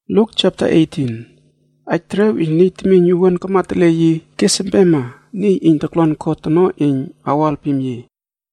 Luke chapter 18. Atreu ini timi nyuwan kamatleyi kesempema ni intaklon kotono in awal pimyi.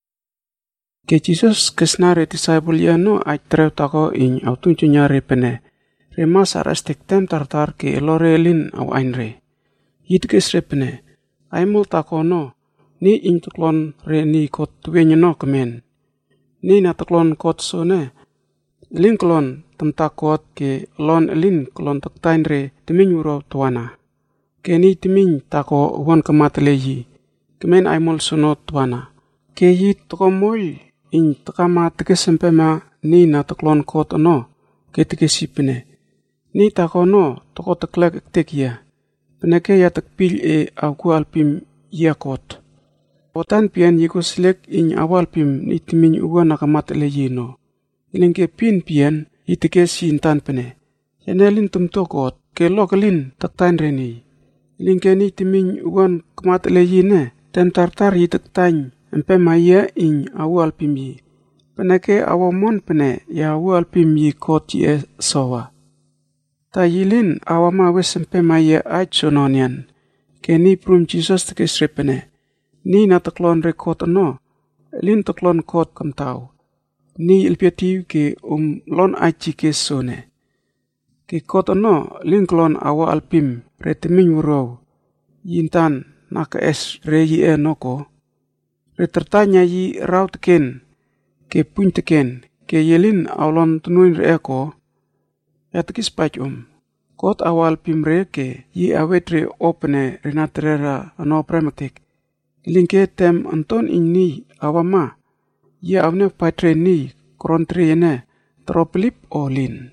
Ke Jesus kesnare disciple yano atreu tako in autuncu nyare pene. Remas arastek tem tartar ke lorelin aw ainre. Yitkes repene. Aimul tako no ni intaklon re ni kot tuwenyano kemen. Ni nataklon kot sone. Linklon temtakot ke lon elin klon taktain re timing uro tuana. Ke ni timing tako wan kamatleyi. Kemen aimul sono tuana. Ke yi tokomoy in takama tekesempema ni nataklon kot ono ke tekesipene. Ni tako no toko teklek tekya. Peneke ya tekpil awku alpim yakot. Potan pian yiku selek in awal pim ni timing uwa nakamatleyi no. Ilingke pin pian itike sintan pene. Yanelin tumtokot ke lokalin taktain reni. Ilingke ni timing uwan kamatleyi ne tem tartar yitaktain empe maya in awal pimyi. Peneke awamon pene ya awal pimyi kot ye sowa. Tayilin awama wes empe maya aj sononian. Ke ni prum Jesus teke srepene. Ni nataklon rekot no. Lin taklon kot kamtau. Ni ilpiatiu ke lon aci ke sone. Ke kot ono linklon awa alpim reteming wuro. Yintan naka es reyi noko. Retertanya yi rau teken. Ke puny teken. Ke yelin awlon tunuin reeko. Ya tekis pach Kot awa alpim reke yi awetre opene renatrera ano prematik. Lingke tem anton ini awama. Ya avne patre ni korontre yene tropelip olin.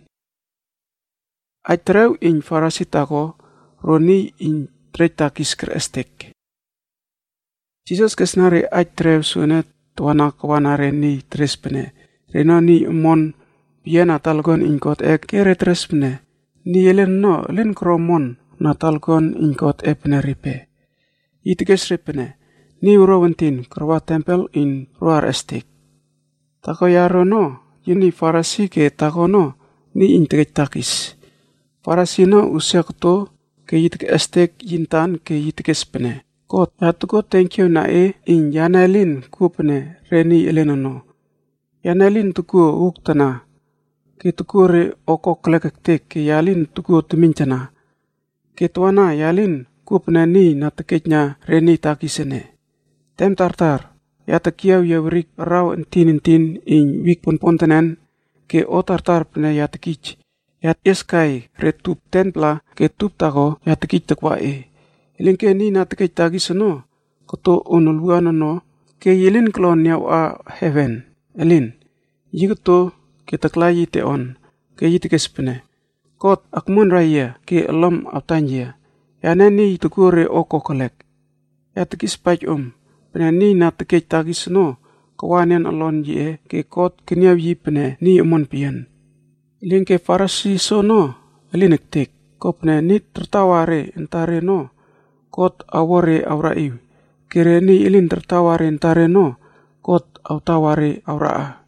Atreu in farasitako roni in tretakis krestek. Jesus kesnare atreu suene tuana kawanare ni trespene. Reno ni mon biya natalgon in kot kere trespene. Ni yelen no len kromon natalgon in kot epne ripe. Itikes ripene. Ni urowentin kerwa tempel in ruar estek. Tako yaro no, yuni farasi ke tako no, ni intek takis. Farasi no usyak to ke yitek estek yintan ke yitek espene. Kot yatuko thank you na in yanelin kupene reni elenono. Yanelin tuku uktana. Ke tuku re oko klekek ke yalin tuku tuminchana. Ke tuana yalin kupene ni nateketnya reni takisene. Tem tartar. Ya tekiau ya werik raw entin in wik ponpontanen ke o tartar pene ya tekich. Ya eskai retup tenpla ke tup tako ya tekich tekwa Ilingke ni na tekich tagi seno koto onoluan no ke yelin klon yaw a heaven. Elin. Yigto ke teklayi te on ke yitikes pene. Kot akmun raya ke alam aptanja. Ya nani tukure oko kolek. Ya tekis pach Pene ni na tekej tagis no, kawanen alon ye ke kot kenyaw yi pene ni umon pian. Lingke farasi so no, elinek tek. Ko pene ni tertaware entare no, kot awore auraiw. Kere ni ilin tertaware entare no, kot autaware auraa.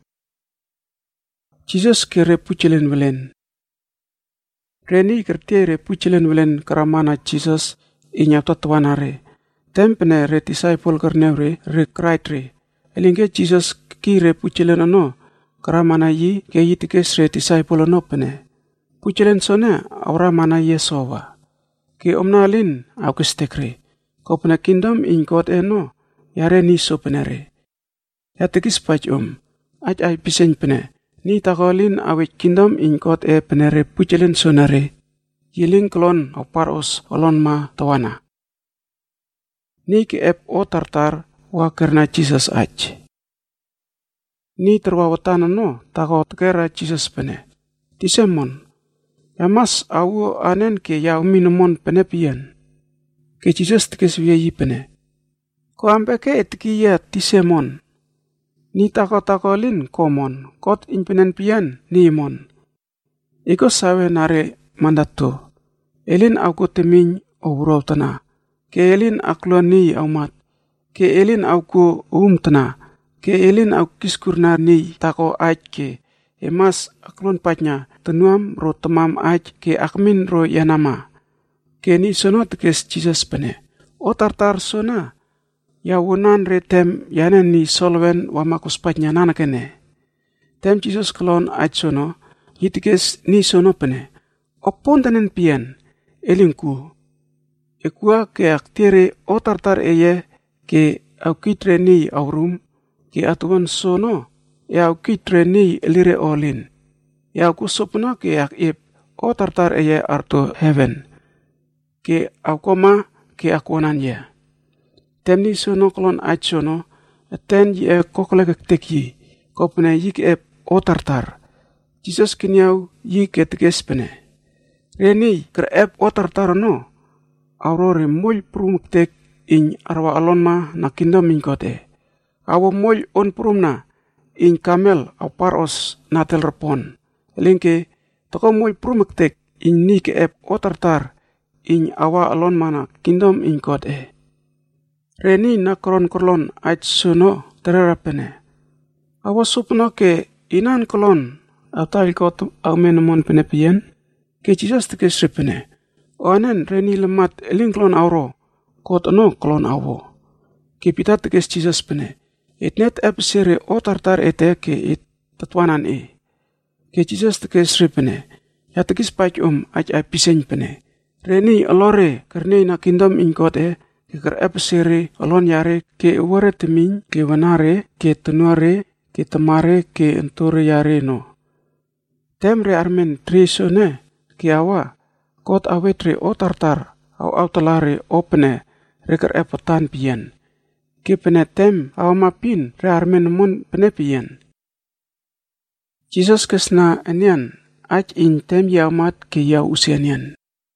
Jesus kere pucelen welen. Reni kertiere pucelen welen karamana Jesus inyapta tuanare. Tempene re disciple karnevre re kraitre. Elingke Jesus ki re puchelen ano karamana yi ke yitikes re disciple ano pene. Puchelen sone aura mana Yesowa. Ke omnalin au kestekre. Ko pene kingdom in God eno yare ni so penere. Ya tekis pach Aj ay pisen pene. Ni takolin awet kingdom in God penere puchelen sonare. Yiling klon au paros olon ma tawana. Ni ke o tartar wa karena Jesus aj. Ni terwawatan no tako tekera Jesus pene. Tisemon. Yamas awu anen ke ya uminomon pene pian. Ke Jesus tekes wiyi pene. Ko ampe ke etiki ya tisemon. Ni tako-takolin komon. Kot impenen pian ni mon. Iko sawe nare mandato. Elin aku teming o tana. Ke elin aklon ni aumat. Ke elin auku tana. Ke elin au kiskurna ni tako aj ke. emas aklon patnya tenuam ro temam aj ke akmin ro yanama. Ke ni sono tekes Jesus pene. O tartar sona. Ya wunan re tem yanen ni solven wa makus patnya nana kene. Tem Jesus kelon aj sono. Yitikes ni sono pene. Opon tanen pian. Elingku. Ekua ke aktere o tartar eye ke au kitre ni aurum. Ke atuan sono. Ya au kitre ni elire olin. Ya aku sopna ke ak ip o tartar eye arto heaven. Ke au koma ke akuanan ye. Temni sono kolon aj sono. Eten ye kokole kek yi. Kopne yi ke ep o tartar. Jesus kinyau yi ke tekes pene. Reni ker ep o tartar no. Aurore mol prumuktek in arwa alon ma na kingdom mingkote. Awo mol on prumna in kamel au paros na tel repon. Lingke toko mol prumuktek in ni ke ep o tartar in awa alon mana kingdom mingkote. Reni na koron kolon aj suno terapene. Awo supno ke inan kolon atal kot au menemon penepien ke Jesus tekes repene. Oanen reni lemat eling kolon auro kot no kolon awo. Ke pita tekes Jesus pene. Etnet episere o tartar ete ke it tatuanan e. Ke Jesus tekes repene. Ya tekis pach aj piseng pene. Reni alore kerne na kingdom ingkot e. Ke ker episere alon yare ke ware temin ke wanare ke tenuare ke temare ke entore yare no. Temre armen trisone ke awa. Kot awetre o tartar au talare opene reker epotan pian. Ke penetem au mapin re armen mon penepian. Jesus kesna enian aj in tem yamat ke ya usianian.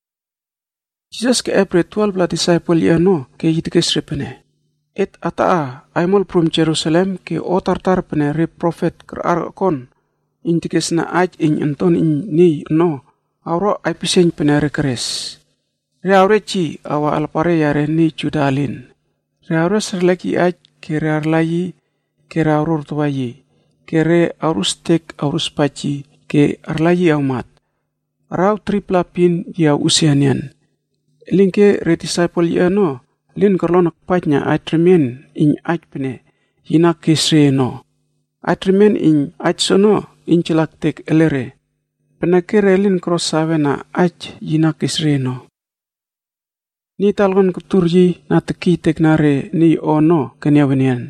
Jesus ke epre 12 disciple yano ke yitkes repene. Et ataa aimol prum Jerusalem ke o tartar pene re prophet ker arkon. Intikes na aj in enton in ni no. Auro ai piseng pene re keres. Re aure ci awa alpare yare ni judalin. Re aure serleki aj ke re arlayi ke re aurur tuwayi. Ke re aurus tek aurus paci ke arlayi aumat. Rau tripla pin ya usianian. Lingke re disciple yano lin kerlonak patnya aj tremen in aj pene. Hina kesre no. Aj tremen in aj sono in celak tek elere. Penakere lin cross savena aj yina kesreno. Ni talgon kuturji na teki teknare ni ono kenyawenian.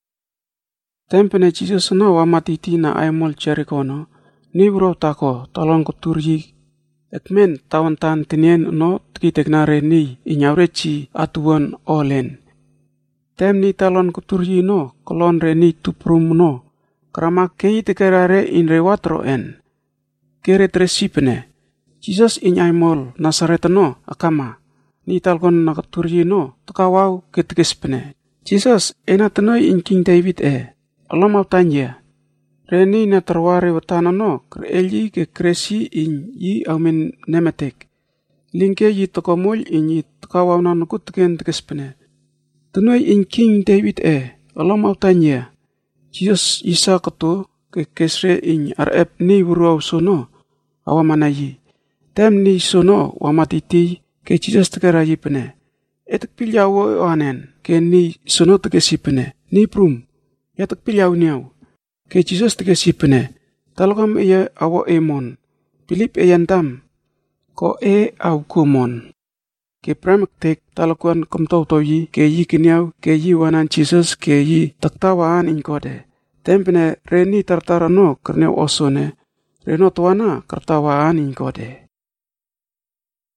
Tempene Jesus no wa matiti na aimol Jericho ni bro tako talon kuturji ekmen tawantan tenien no teki teknare ni inyawrechi atuan olen. Tem ni talon kuturji no kolon re ni tuprum no krama kei tekerare in rewatro en. Kere tresipene. Jesus inyaimol Nazaretano akama. Ni talgon nakaturji no tukawau ketekespene. Jesus enatanoi in King David e. Alam autanya. Reni na terware watana no kerelji ke kresi in yi aumen nemetek. Lingke yi tokomol in yi tukawau na nukutken tekespene. Tanoi in King David e. Alam autanya. Jesus isa ketu ke kesre in arep ni buruau sono. Awa manayi. Tem ni sono wamatiti ke Jesus tekerayi pene. Etek pilyawo oanen ke ni sono tekesi pene. Ni prum. Ya tek pilyaw niyaw. Ke Jesus tekesi pene. Talokam iya awo emon. Pilip eyandam. Ko au kumon. Ke premek tek talakuan kumtautoyi ke yi kinyaw ke yi wanan Jesus ke yi taktawaan inkode. Tem pene reni tartarano kernew osone. Reno tuana kertawaan ingkode.